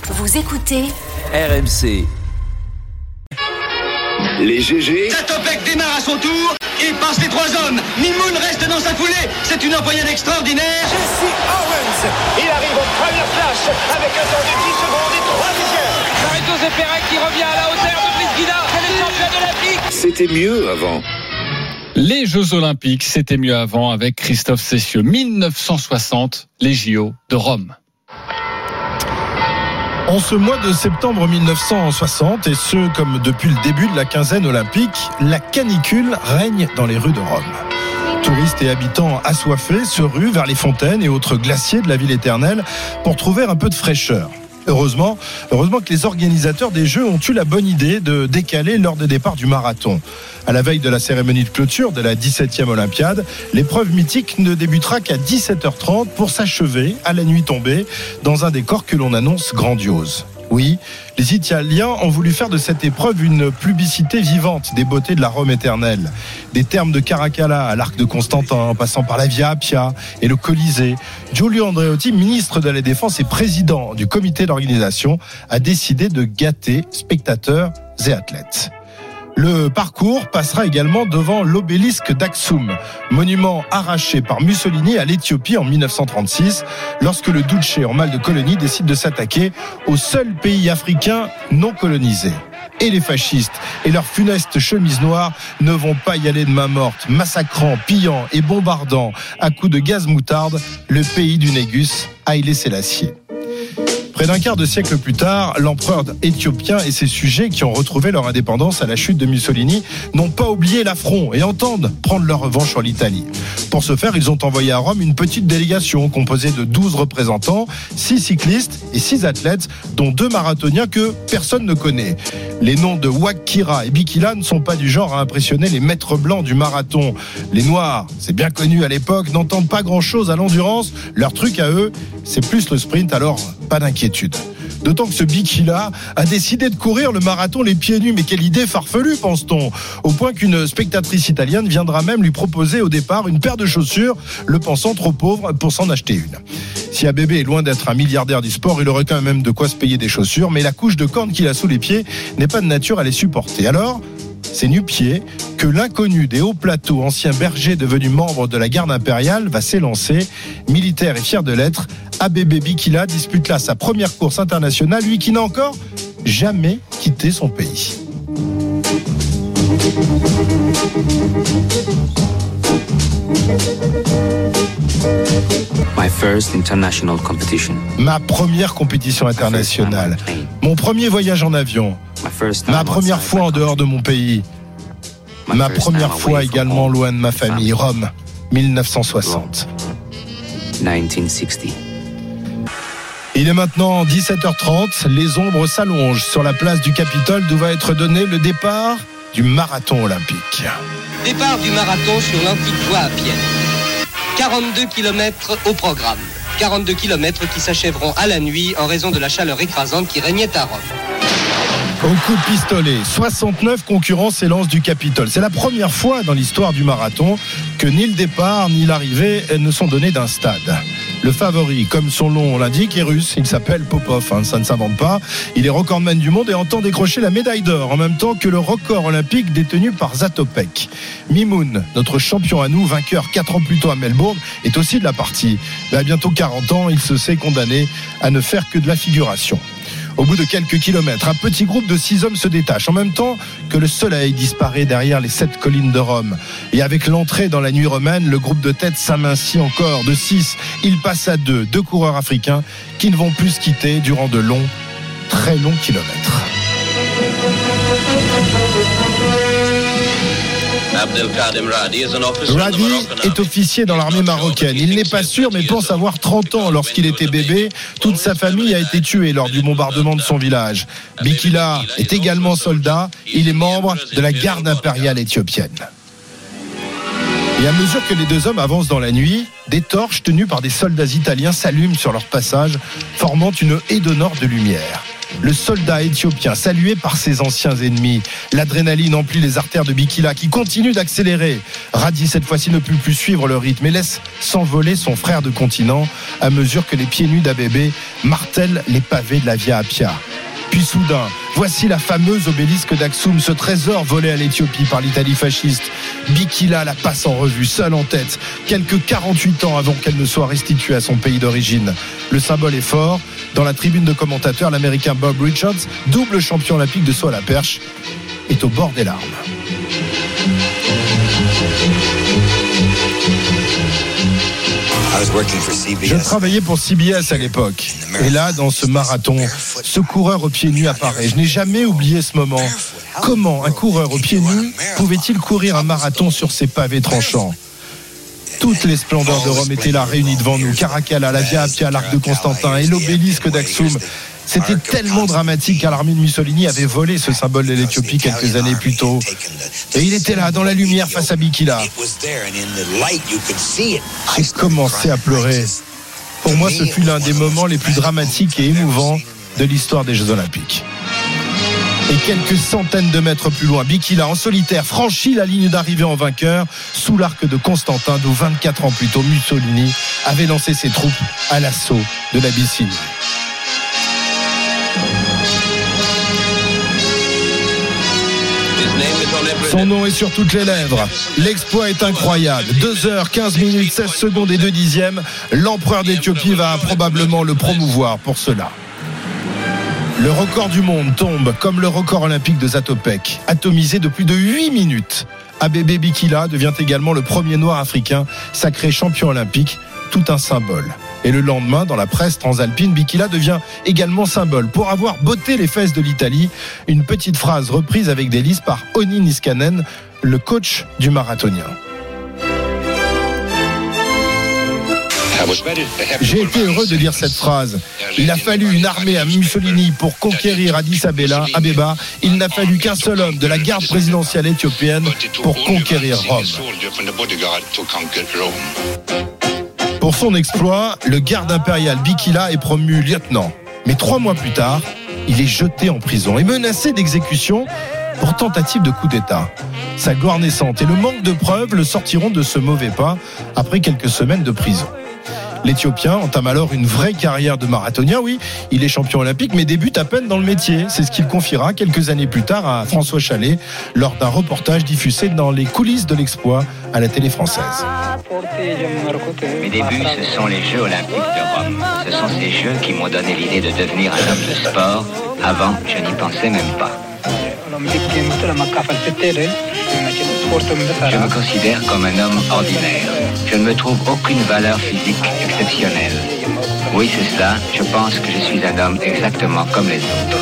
Vous écoutez RMC. Les GG. Zatopek démarre à son tour et passe les trois hommes. Mimoun reste dans sa foulée. C'est une envoyade extraordinaire. Jesse Owens. Il arrive au premier flash avec un temps de 10 secondes et 3 dixièmes. Carreto Zepérec qui revient à la hauteur de Brice Guida. C'est le champion olympique. C'était mieux avant. Les Jeux Olympiques, c'était mieux avant avec Christophe Cessieux. 1960, les JO de Rome. En ce mois de septembre 1960, et ce comme depuis le début de la quinzaine olympique, la canicule règne dans les rues de Rome. Touristes et habitants assoiffés se ruent vers les fontaines et autres glaciers de la ville éternelle pour trouver un peu de fraîcheur. Heureusement que les organisateurs des Jeux ont eu la bonne idée de décaler l'heure de départ du marathon. À la veille de la cérémonie de clôture de la 17e Olympiade, l'épreuve mythique ne débutera qu'à 17h30 pour s'achever à la nuit tombée dans un décor que l'on annonce grandiose. Oui, les Italiens ont voulu faire de cette épreuve une publicité vivante des beautés de la Rome éternelle. Des thermes de Caracalla à l'Arc de Constantin, en passant par la Via Appia et le Colisée, Giulio Andreotti, ministre de la Défense et président du comité d'organisation, a décidé de gâter spectateurs et athlètes. Le parcours passera également devant l'obélisque d'Axum, monument arraché par Mussolini à l'Éthiopie en 1936, lorsque le Duce en mal de colonie décide de s'attaquer au seul pays africain non colonisé. Et les fascistes et leurs funestes chemises noires ne vont pas y aller de main morte, massacrant, pillant et bombardant à coups de gaz moutarde le pays du Négus, Haïlé Sélassié. Près d'un quart de siècle plus tard, l'empereur éthiopien et ses sujets qui ont retrouvé leur indépendance à la chute de Mussolini n'ont pas oublié l'affront et entendent prendre leur revanche sur l'Italie. Pour ce faire, ils ont envoyé à Rome une petite délégation composée de 12 représentants, 6 cyclistes et 6 athlètes, dont 2 marathoniens que personne ne connaît. Les noms de Wakira et Bikila ne sont pas du genre à impressionner les maîtres blancs du marathon. Les Noirs, c'est bien connu à l'époque, n'entendent pas grand-chose à l'endurance. Leur truc à eux, c'est plus le sprint, alors pas d'inquiétude. D'autant que ce Bikila a décidé de courir le marathon les pieds nus. Mais quelle idée farfelue, pense-t-on. Au point qu'une spectatrice italienne viendra même lui proposer au départ une paire de chaussures, le pensant trop pauvre pour s'en acheter une. Si ABB est loin d'être un milliardaire du sport, il aurait quand même de quoi se payer des chaussures, mais la couche de corne qu'il a sous les pieds n'est pas de nature à les supporter. Alors, c'est nu-pieds que l'inconnu des hauts plateaux, ancien berger devenu membre de la garde impériale, va s'élancer. Militaire et fier de l'être, ABB Bikila dispute là sa première course internationale, lui qui n'a encore jamais quitté son pays. My first international competition. Ma première compétition internationale. Mon premier voyage en avion. Ma première fois en dehors de mon pays. Ma première fois également loin de ma famille. Rome, 1960. 1960. Il est maintenant 17h30. Les ombres s'allongent sur la place du Capitole d'où va être donné le départ du marathon olympique. Départ du marathon sur l'antique voie appienne. 42 km au programme. 42 km qui s'achèveront à la nuit en raison de la chaleur écrasante qui régnait à Rome. Au coup de pistolet, 69 concurrents s'élancent du Capitole. C'est la première fois dans l'histoire du marathon que ni le départ ni l'arrivée ne sont donnés d'un stade. Le favori, comme son nom l'indique, est russe. Il s'appelle Popov, ça ne s'invente pas. Il est recordman du monde et entend décrocher la médaille d'or en même temps que le record olympique détenu par Zatopek. Mimoun, notre champion à nous, vainqueur 4 ans plus tôt à Melbourne, est aussi de la partie. Mais à bientôt 40 ans, il se sait condamné à ne faire que de la figuration. Au bout de quelques kilomètres, un petit groupe de 6 hommes se détache en même temps que le soleil disparaît derrière les 7 collines de Rome. Et avec l'entrée dans la nuit romaine, le groupe de tête s'amincit encore. De 6, il passe à 2 coureurs africains qui ne vont plus se quitter durant de longs, très longs kilomètres. Radi est officier dans l'armée marocaine. Il n'est pas sûr, mais pense avoir 30 ans lorsqu'il était bébé. Toute sa famille a été tuée lors du bombardement de son village. Bikila est également soldat. Il est membre de la garde impériale éthiopienne. Et à mesure que les 2 hommes avancent dans la nuit, des torches tenues par des soldats italiens s'allument sur leur passage, formant une haie d'honneur de lumière. le soldat éthiopien salué par ses anciens ennemis. L'adrénaline emplit les artères de Bikila qui continue d'accélérer. Radi cette fois-ci ne peut plus suivre le rythme et laisse s'envoler son frère de continent à mesure que les pieds nus d'Abébé martèlent les pavés de la Via Appia. Puis soudain, voici la fameuse obélisque d'Aksum, ce trésor volé à l'Éthiopie par l'Italie fasciste. Bikila la passe en revue, seule en tête, quelques 48 ans avant qu'elle ne soit restituée à son pays d'origine. Le symbole est fort. Dans la tribune de commentateurs, l'Américain Bob Richards, double champion olympique de saut à la perche, est au bord des larmes. Je travaillais pour CBS à l'époque. Et là, dans ce marathon, ce coureur aux pieds nus apparaît. Je n'ai jamais oublié ce moment. Comment un coureur aux pieds nus pouvait-il courir un marathon sur ces pavés tranchants ? Toutes les splendeurs de Rome étaient là, réunies devant nous. Caracalla, la Via Appia, l'Arc de Constantin et l'obélisque d'Aksum. C'était tellement dramatique car l'armée de Mussolini avait volé ce symbole de l'Éthiopie quelques années plus tôt. Et il était là, dans la lumière, face à Bikila. J'ai commencé à pleurer. Pour moi, ce fut l'un des moments les plus dramatiques et émouvants de l'histoire des Jeux Olympiques. Et quelques centaines de mètres plus loin, Bikila, en solitaire, franchit la ligne d'arrivée en vainqueur sous l'arc de Constantin, d'où 24 ans plus tôt, Mussolini avait lancé ses troupes à l'assaut de l'Abyssinie. Son nom est sur toutes les lèvres. L'exploit est incroyable. 2h15 minutes 16 secondes et 2 dixièmes. L'empereur d'Éthiopie va probablement le promouvoir pour cela. Le record du monde tombe comme le record olympique de Zatopek, atomisé de plus de 8 minutes. Abébé Bikila devient également le premier noir africain sacré champion olympique, tout un symbole. Et le lendemain, dans la presse transalpine, Bikila devient également symbole pour avoir botté les fesses de l'Italie. Une petite phrase reprise avec délice par Onni Niskanen, le coach du marathonien. J'ai été heureux de lire cette phrase. Il a fallu une armée à Mussolini pour conquérir Addis Abeba. Il n'a fallu qu'un seul homme de la garde présidentielle éthiopienne pour conquérir Rome. Pour son exploit, le garde impérial Bikila est promu lieutenant. Mais 3 mois plus tard, il est jeté en prison et menacé d'exécution pour tentative de coup d'État. Sa gloire naissante et le manque de preuves le sortiront de ce mauvais pas après quelques semaines de prison. L'Éthiopien entame alors une vraie carrière de marathonien. Oui, il est champion olympique, mais débute à peine dans le métier. C'est ce qu'il confiera quelques années plus tard à François Chalais lors d'un reportage diffusé dans les coulisses de l'exploit à la télé française. Mes débuts, ce sont les Jeux Olympiques de Rome. Ce sont ces Jeux qui m'ont donné l'idée de devenir un homme de sport. Avant, je n'y pensais même pas. Je me considère comme un homme ordinaire. Je ne me trouve aucune valeur physique exceptionnelle. Oui, c'est cela. Je pense que je suis un homme exactement comme les autres.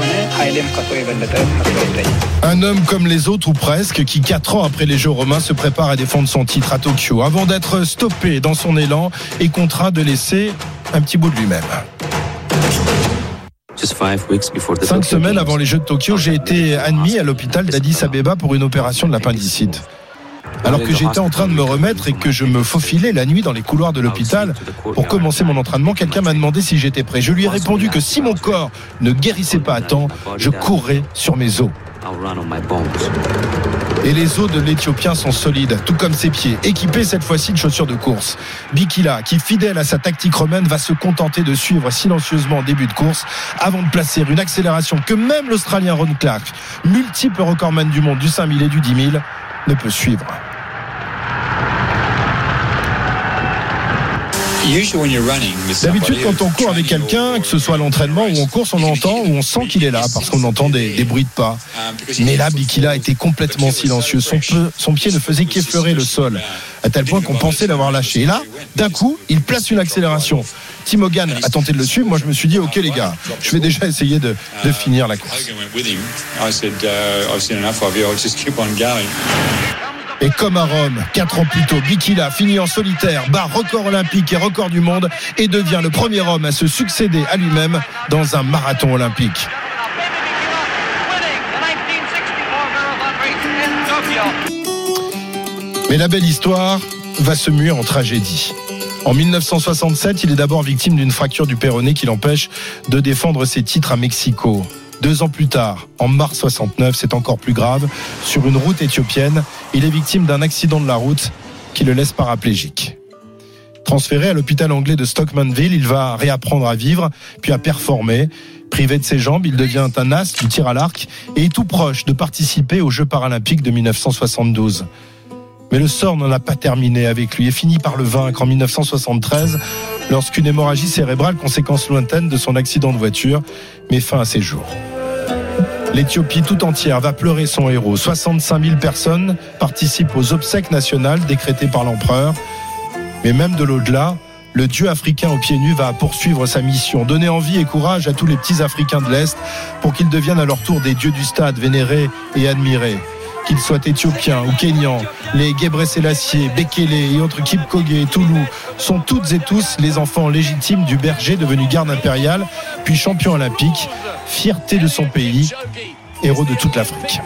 Un homme comme les autres, ou presque, qui 4 ans après les Jeux romains se prépare à défendre son titre à Tokyo, avant d'être stoppé dans son élan et contraint de laisser un petit bout de lui-même. 5 semaines avant les Jeux de Tokyo, j'ai été admis à l'hôpital d'Addis Abeba pour une opération de l'appendicite. Alors que j'étais en train de me remettre et que je me faufilais la nuit dans les couloirs de l'hôpital pour commencer mon entraînement, quelqu'un m'a demandé si j'étais prêt. Je lui ai répondu que si mon corps ne guérissait pas à temps, je courrais sur mes os. Et les os de l'Éthiopien sont solides, tout comme ses pieds, équipés cette fois-ci de chaussures de course. Bikila, qui fidèle à sa tactique romaine, va se contenter de suivre silencieusement en début de course avant de placer une accélération que même l'Australien Ron Clark, multiple recordman du monde du 5000 et du 10 000, ne peut suivre. D'habitude, quand on court avec quelqu'un, que ce soit à l'entraînement ou en course, on entend ou on sent qu'il est là parce qu'on entend des bruits de pas. Mais là, Bikila était complètement silencieux. Son pied ne faisait qu'effleurer le sol, à tel point qu'on pensait l'avoir lâché. Et là, d'un coup, il place une accélération. Tim Hogan a tenté de le suivre. Moi, je me suis dit, ok les gars, je vais déjà essayer de finir la course. Et comme à Rome, 4 ans plus tôt, Bikila finit en solitaire, bat record olympique et record du monde et devient le premier homme à se succéder à lui-même dans un marathon olympique. Mais la belle histoire va se muer en tragédie. En 1967, il est d'abord victime d'une fracture du péroné qui l'empêche de défendre ses titres à Mexico. 2 ans plus tard, en mars 69, c'est encore plus grave. Sur une route éthiopienne, il est victime d'un accident de la route qui le laisse paraplégique. Transféré à l'hôpital anglais de Stockmanville, il va réapprendre à vivre, puis à performer. Privé de ses jambes, il devient un as du tir à l'arc et est tout proche de participer aux Jeux paralympiques de 1972. Mais le sort n'en a pas terminé avec lui et finit par le vaincre en 1973 lorsqu'une hémorragie cérébrale, conséquence lointaine de son accident de voiture, met fin à ses jours. L'Éthiopie tout entière va pleurer son héros. 65 000 personnes participent aux obsèques nationales décrétées par l'empereur. Mais même de l'au-delà, le dieu africain aux pieds nus va poursuivre sa mission, donner envie et courage à tous les petits Africains de l'Est pour qu'ils deviennent à leur tour des dieux du stade, vénérés et admirés. Qu'ils soient éthiopiens ou kenyans, les Gebre Selassie, Bekele et autres Kipchoge et Toulou sont toutes et tous les enfants légitimes du berger devenu garde impérial, puis champion olympique, fierté de son pays, héros de toute l'Afrique.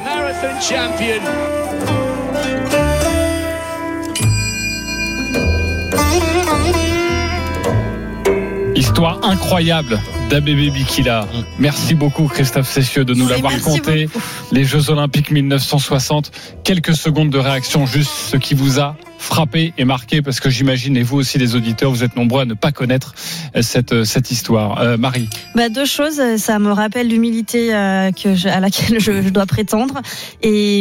Histoire incroyable d'Abebe Bikila. Merci beaucoup Christophe Cessieux de nous l'avoir conté. Les Jeux Olympiques 1960. Quelques secondes de réaction, juste ce qui vous a frappé et marqué, parce que j'imagine, et vous aussi les auditeurs, vous êtes nombreux à ne pas connaître cette histoire. Marie. 2 choses, ça me rappelle l'humilité à laquelle je dois prétendre, et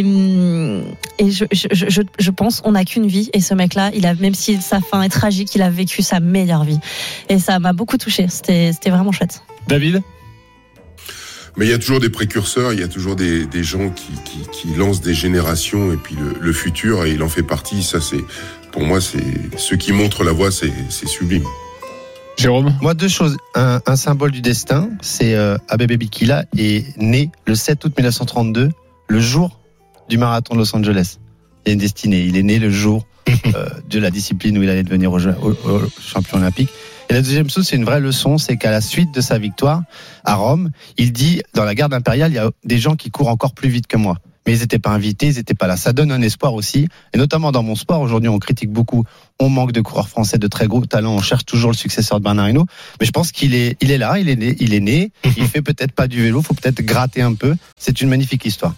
je pense on n'a qu'une vie, et ce mec-là, même si sa fin est tragique, il a vécu sa meilleure vie, et ça m'a beaucoup touché. C'était vraiment chouette. David? Mais il y a toujours des précurseurs, il y a toujours des gens qui lancent des générations, et puis le futur, et il en fait partie. Ça, pour moi, c'est ceux qui montrent la voie, c'est sublime. Jérôme? Moi, 2 choses. Un symbole du destin, c'est Abebe Bikila est né le 7 août 1932, le jour du marathon de Los Angeles. Il y a une destinée. Il est né le jour de la discipline où il allait devenir au champion olympique. Et la deuxième chose, c'est une vraie leçon, c'est qu'à la suite de sa victoire à Rome, il dit, dans la garde impériale, il y a des gens qui courent encore plus vite que moi. Mais ils n'étaient pas invités, ils n'étaient pas là. Ça donne un espoir aussi. Et notamment dans mon sport, aujourd'hui, on critique beaucoup. On manque de coureurs français de très gros talent. On cherche toujours le successeur de Bernard Hinault. Mais je pense qu'il est là, il est né. Il fait peut-être pas du vélo, faut peut-être gratter un peu. C'est une magnifique histoire.